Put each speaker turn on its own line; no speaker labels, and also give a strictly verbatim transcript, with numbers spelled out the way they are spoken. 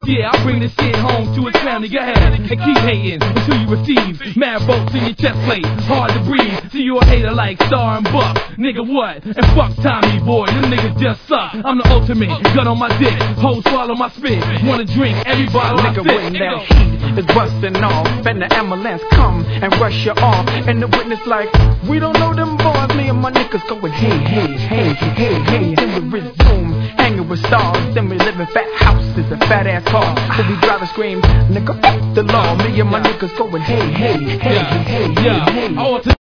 Yeah, I bring this shit home to his family. Go ahead and keep hating until you receive mad bolts in your chest plate. Hard to breathe. See you a hater like Star and Buck. Nigga, what? And fuck Tommy Boy. Them niggas just suck. I'm the ultimate. Gun on my dick. Hoes swallow my spit. Wanna drink every bottle I
Nigga,
sip.
when that heat is busting off, and the ambulance come and rush you off, and the witness like, we don't know them boys. Me and my niggas going, hey, hey, hey, hey, hey. Then we resume hanging with stars. Then we live in fat houses and fat ass cars. But we drive and scream, nigga, fuck the law. Me and my niggas going, hey, hey, hey, hey, hey, hey.